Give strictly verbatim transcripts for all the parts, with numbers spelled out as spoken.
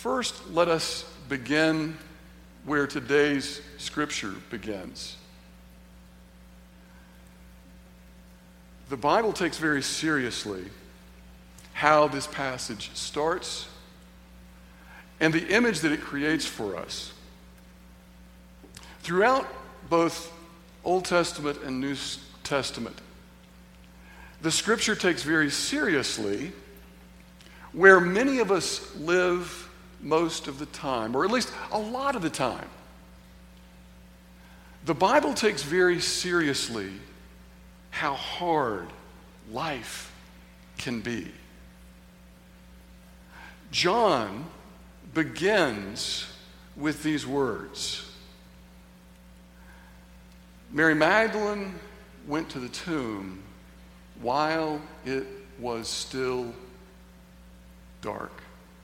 First, let us begin where today's scripture begins. The Bible takes very seriously how this passage starts and the image that it creates for us. Throughout both Old Testament and New Testament, the scripture takes very seriously where many of us live most of the time, or at least a lot of the time. The Bible takes very seriously how hard life can be. John begins with these words. Mary Magdalene went to the tomb while it was still dark.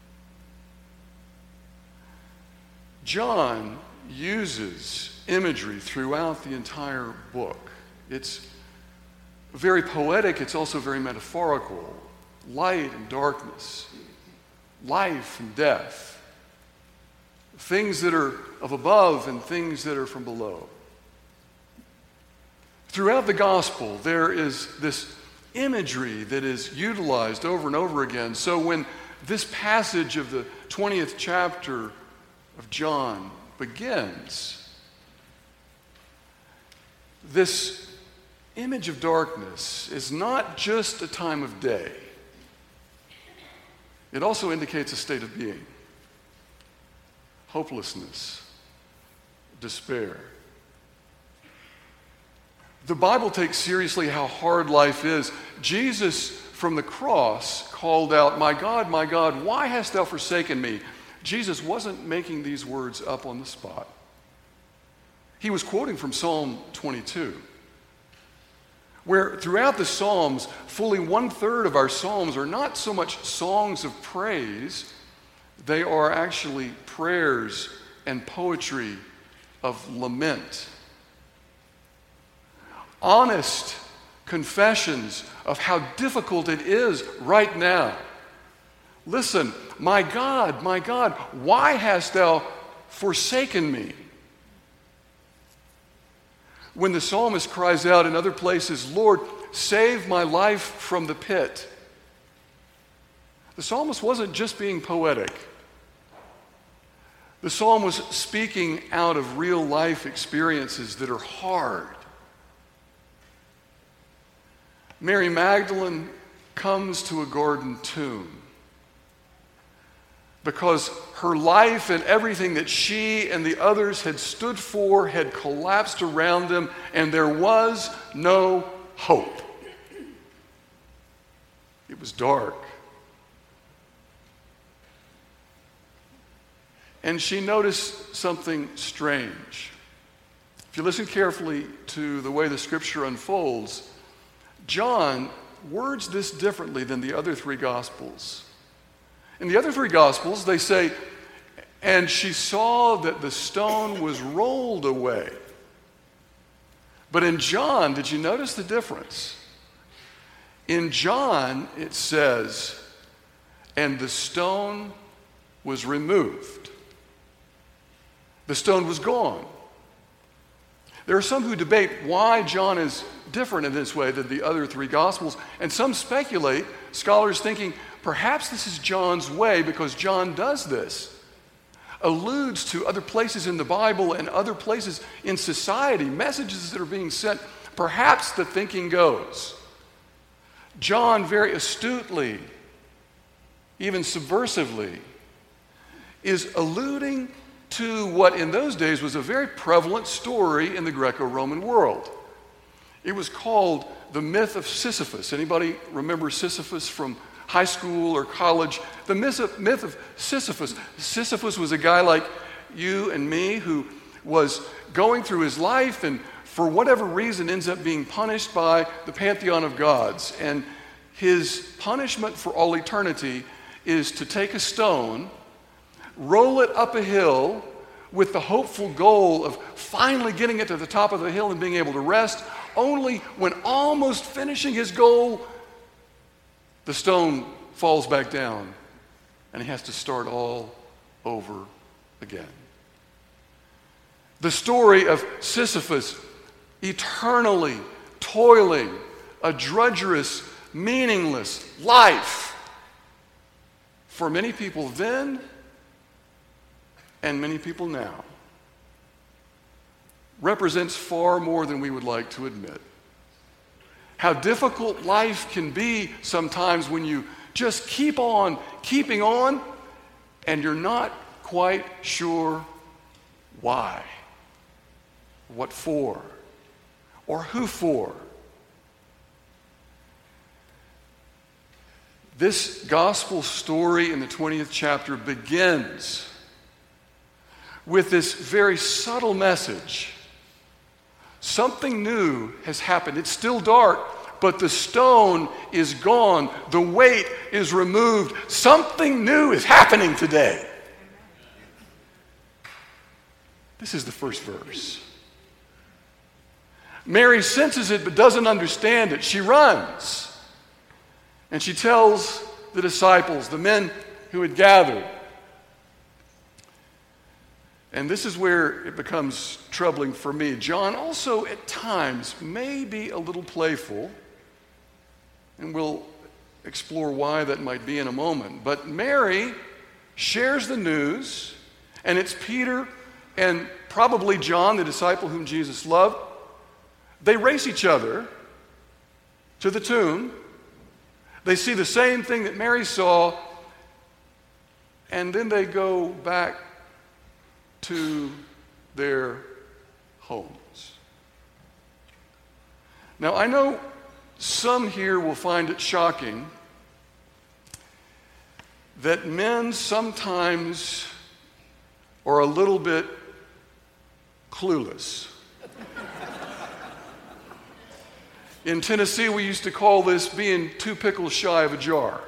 John uses imagery throughout the entire book. It's very poetic, it's also very metaphorical. Light and darkness, life and death, things that are of above and things that are from below. Throughout the gospel, there is this imagery that is utilized over and over again. So when this passage of the twentieth chapter of John begins, this image of darkness is not just a time of day. It also indicates a state of being. Hopelessness, despair. The Bible takes seriously how hard life is. Jesus, from the cross, called out, "My God, my God, why hast thou forsaken me?" Jesus wasn't making these words up on the spot. He was quoting from Psalm twenty-two, where throughout the Psalms, fully one-third of our Psalms are not so much songs of praise, they are actually prayers and poetry of lament. Honest confessions of how difficult it is right now. Listen, my God, my God, why hast thou forsaken me? When the psalmist cries out in other places, "Lord, save my life from the pit," the psalmist wasn't just being poetic. The psalm was speaking out of real life experiences that are hard. Mary Magdalene comes to a garden tomb because her life and everything that she and the others had stood for had collapsed around them, and there was no hope. It was dark. And she noticed something strange. If you listen carefully to the way the scripture unfolds, John words this differently than the other three Gospels. In the other three Gospels, they say, "And she saw that the stone was rolled away." But in John, did you notice the difference? In John, it says, "And the stone was removed." The stone was gone. There are some who debate why John is different in this way than the other three Gospels, and some speculate, scholars thinking, perhaps this is John's way because John does this. Alludes to other places in the Bible and other places in society, messages that are being sent. Perhaps the thinking goes, John very astutely, even subversively, is alluding to what in those days was a very prevalent story in the Greco-Roman world. It was called the myth of Sisyphus. Anybody remember Sisyphus from high school or college? The myth of, myth of Sisyphus. Sisyphus was a guy like you and me who was going through his life and for whatever reason ends up being punished by the pantheon of gods. And his punishment for all eternity is to take a stone, roll it up a hill with the hopeful goal of finally getting it to the top of the hill and being able to rest, only when almost finishing his goal, the stone falls back down and he has to start all over again. The story of Sisyphus eternally toiling a drudgerous, meaningless life for many people then and many people now represents far more than we would like to admit. How difficult life can be sometimes when you just keep on keeping on and you're not quite sure why, what for, or who for. This gospel story in the twentieth chapter begins with this very subtle message. Something new has happened. It's still dark, but the stone is gone. The weight is removed. Something new is happening today. This is the first verse. Mary senses it but doesn't understand it. She runs. And she tells the disciples, the men who had gathered. And this is where it becomes troubling for me. John also at times may be a little playful, and we'll explore why that might be in a moment. But Mary shares the news, and it's Peter and probably John, the disciple whom Jesus loved. They race each other to the tomb. They see the same thing that Mary saw, and then they go back to their homes. Now, I know some here will find it shocking that men sometimes are a little bit clueless. In Tennessee, we used to call this being two pickles shy of a jar.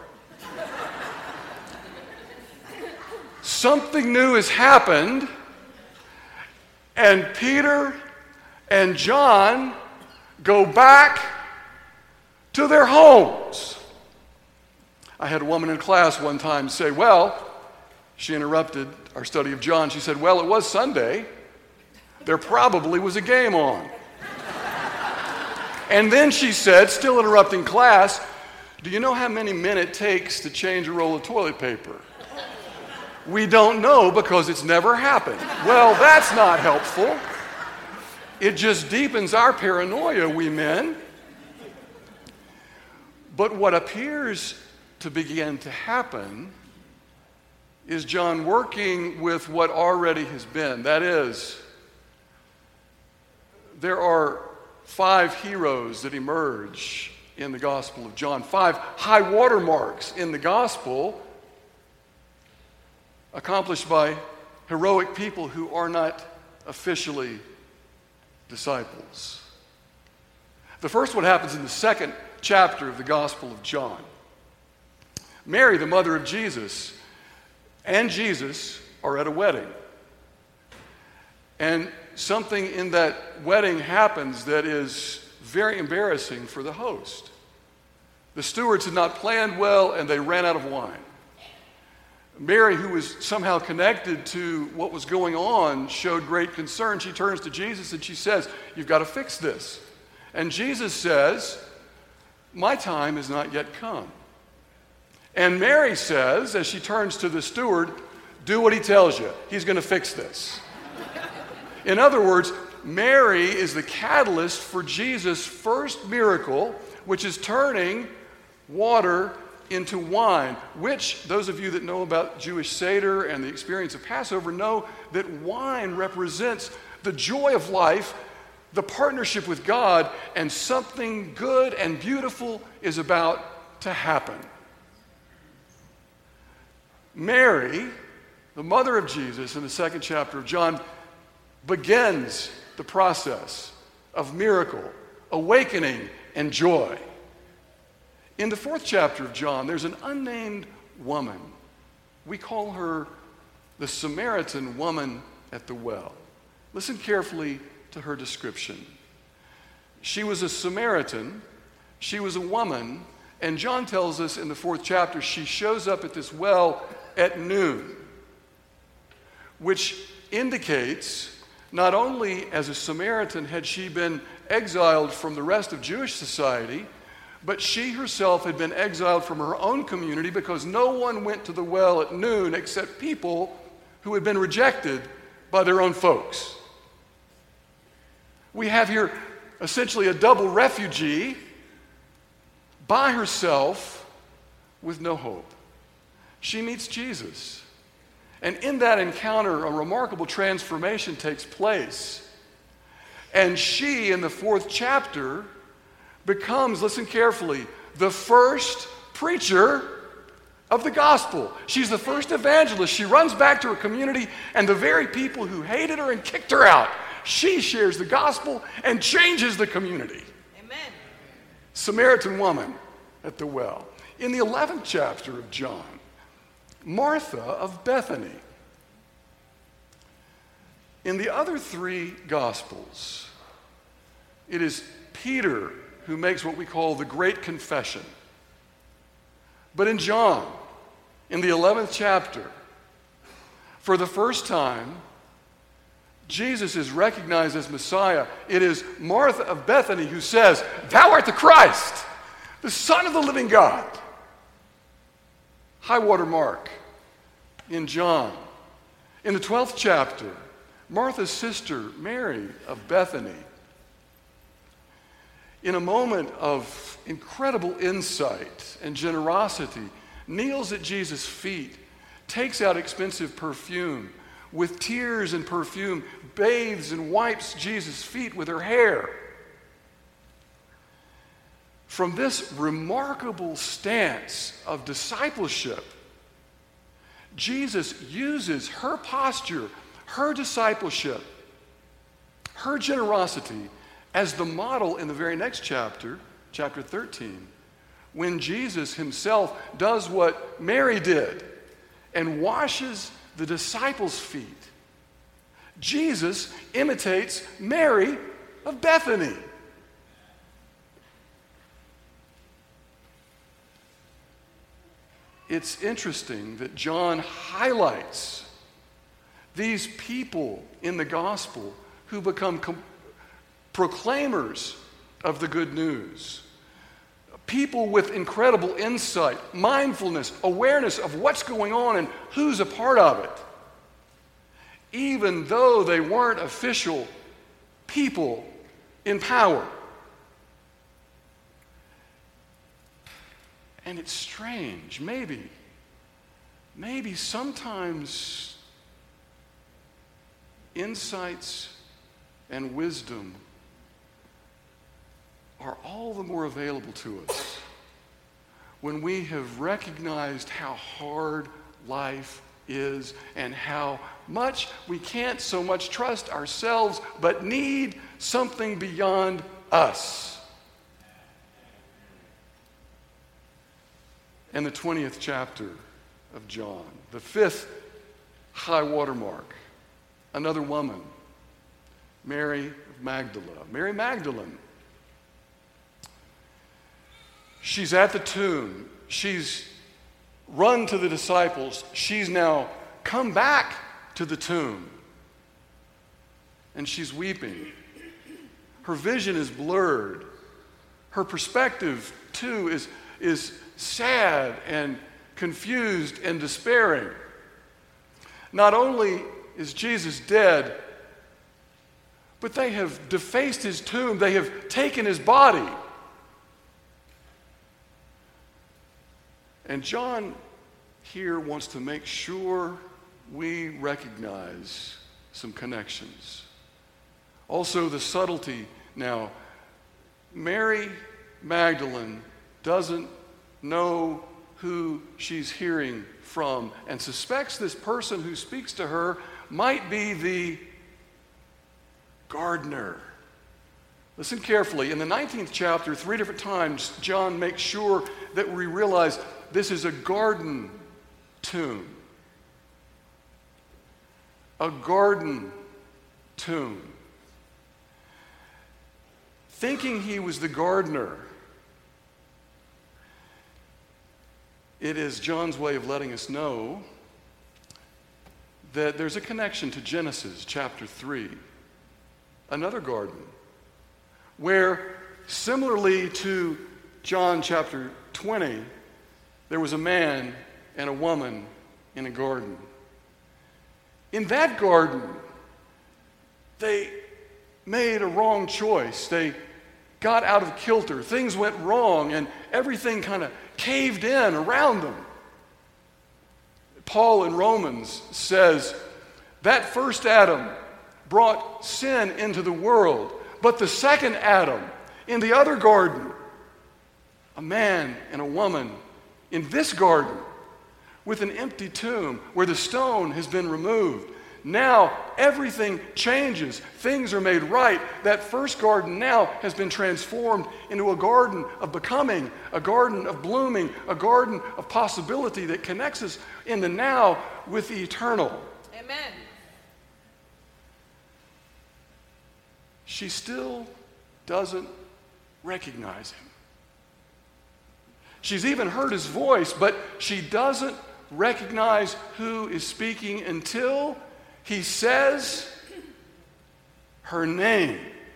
Something new has happened, and Peter and John go back to their homes. I had a woman in class one time say, well, she interrupted our study of John. She said, well, it was Sunday. There probably was a game on. And then she said, still interrupting class, do you know how many men it takes to change a roll of toilet paper? We don't know because it's never happened. Well, that's not helpful. It just deepens our paranoia, we men. But what appears to begin to happen is John working with what already has been. That is, there are five heroes that emerge in the Gospel of John, five high watermarks in the Gospel accomplished by heroic people who are not officially disciples. The first one happens in the second chapter of the Gospel of John. Mary, the mother of Jesus, and Jesus are at a wedding. And something in that wedding happens that is very embarrassing for the host. The stewards had not planned well, and they ran out of wine. Mary, who was somehow connected to what was going on, showed great concern. She turns to Jesus and she says, you've got to fix this. And Jesus says, my time has not yet come. And Mary says, as she turns to the steward, do what he tells you. He's going to fix this. In other words, Mary is the catalyst for Jesus' first miracle, which is turning water into wine, which those of you that know about Jewish Seder and the experience of Passover know that wine represents the joy of life, the partnership with God, and something good and beautiful is about to happen. Mary, the mother of Jesus in the second chapter of John, begins the process of miracle, awakening, and joy. In the fourth chapter of John, there's an unnamed woman. We call her the Samaritan woman at the well. Listen carefully to her description. She was a Samaritan. She was a woman. And John tells us in the fourth chapter, she shows up at this well at noon. which indicates not only as a Samaritan had she been exiled from the rest of Jewish society, but she herself had been exiled from her own community because no one went to the well at noon except people who had been rejected by their own folks. We have here essentially a double refugee by herself with no hope. She meets Jesus. And in that encounter, a remarkable transformation takes place. And she, in the fourth chapter, becomes, listen carefully, the first preacher of the gospel. She's the first evangelist. She runs back to her community, and the very people who hated her and kicked her out, she shares the gospel and changes the community. Amen. Samaritan woman at the well. In the eleventh chapter of John, Martha of Bethany. In the other three Gospels, it is Peter who makes what we call the Great Confession. But in John, in the eleventh chapter, for the first time, Jesus is recognized as Messiah. It is Martha of Bethany who says, "Thou art the Christ, the Son of the living God." High water mark in John. In the twelfth chapter, Martha's sister, Mary of Bethany, in a moment of incredible insight and generosity, kneels at Jesus' feet, takes out expensive perfume, with tears and perfume, bathes and wipes Jesus' feet with her hair. From this remarkable stance of discipleship, Jesus uses her posture, her discipleship, her generosity as the model in the very next chapter, chapter thirteen, when Jesus himself does what Mary did and washes the disciples' feet. Jesus imitates Mary of Bethany. It's interesting that John highlights these people in the gospel who become com- proclaimers of the good news. People with incredible insight, mindfulness, awareness of what's going on and who's a part of it. Even though they weren't official people in power. And it's strange, maybe, maybe sometimes insights and wisdom are all the more available to us when we have recognized how hard life is and how much we can't so much trust ourselves but need something beyond us. And the twentieth chapter of John, the fifth high water mark, another woman, Mary of Magdala. Mary Magdalene. She's at the tomb. She's run to the disciples. She's now come back to the tomb. And she's weeping. Her vision is blurred. Her perspective, too, is, is sad and confused and despairing. Not only is Jesus dead, but they have defaced his tomb. They have taken his body. And John here wants to make sure we recognize some connections. Also, the subtlety now. Mary Magdalene doesn't know who she's hearing from and suspects this person who speaks to her might be the gardener. Listen carefully. In the nineteenth chapter, three different times, John makes sure that we realize this is a garden tomb. A garden tomb. Thinking he was the gardener, it is John's way of letting us know that there's a connection to Genesis chapter three, another garden, where similarly to John chapter twenty, there was a man and a woman in a garden. In that garden, they made a wrong choice. They got out of kilter. Things went wrong, and everything kind of caved in around them. Paul in Romans says that first Adam brought sin into the world, but the second Adam in the other garden, a man and a woman in this garden with an empty tomb where the stone has been removed. Now everything changes. Things are made right. That first garden now has been transformed into a garden of becoming, a garden of blooming, a garden of possibility that connects us in the now with the eternal. Amen. She still doesn't recognize him. She's even heard his voice, but she doesn't recognize who is speaking until he says her name.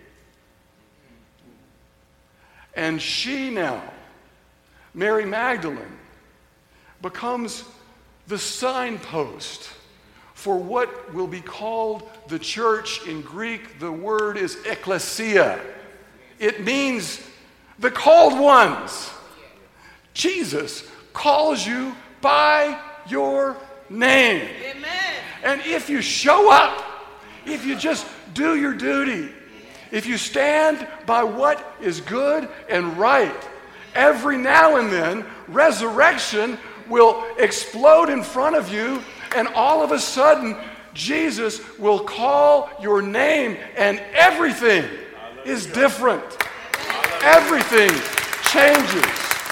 And she now, Mary Magdalene, becomes the signpost for what will be called the church. In Greek, the word is ekklesia. It means the called ones. Jesus calls you by your name. Amen. And if you show up, if you just do your duty, if you stand by what is good and right, every now and then, resurrection will explode in front of you, and all of a sudden, Jesus will call your name, and everything is different. Everything changes.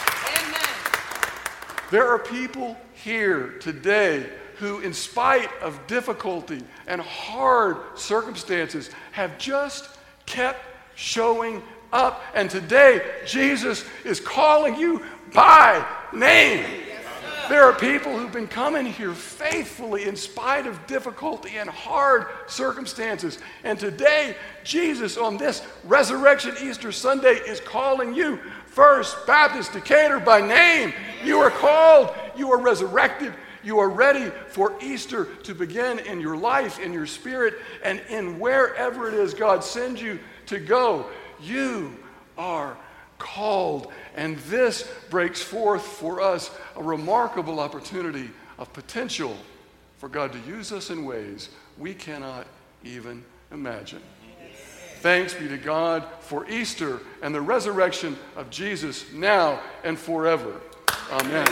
There are people here today who, in spite of difficulty and hard circumstances, have just kept showing up. And today, Jesus is calling you by name. There are people who've been coming here faithfully in spite of difficulty and hard circumstances. And today, Jesus, on this Resurrection Easter Sunday, is calling you, First Baptist Decatur, by name. You are called, you are resurrected, you are ready for Easter to begin in your life, in your spirit, and in wherever it is God sends you to go. You are called. And this breaks forth for us a remarkable opportunity of potential for God to use us in ways we cannot even imagine. Thanks be to God for Easter and the resurrection of Jesus now and forever. Amen.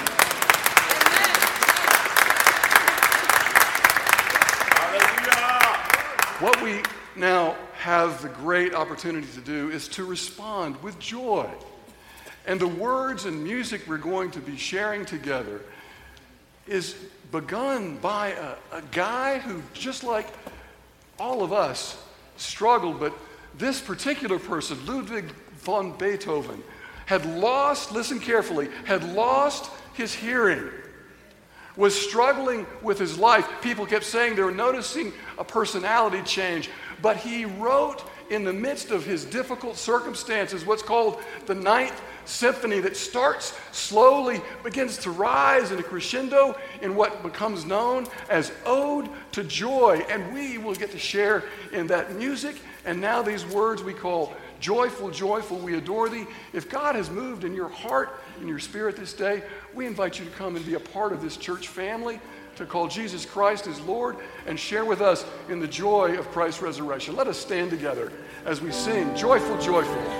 What we now have the great opportunity to do is to respond with joy. And the words and music we're going to be sharing together is begun by a, a guy who, just like all of us, struggled, but this particular person, Ludwig von Beethoven, had lost, listen carefully, had lost his hearing, was struggling with his life. People kept saying they were noticing a personality change, but he wrote in the midst of his difficult circumstances what's called the Ninth Symphony, that starts slowly, begins to rise in a crescendo in what becomes known as Ode to Joy. And we will get to share in that music. And now these words we call joyful, joyful, we adore thee. If God has moved in your heart, in your spirit this day, we invite you to come and be a part of this church family, to call Jesus Christ as Lord and share with us in the joy of Christ's resurrection. Let us stand together as we sing, joyful, joyful.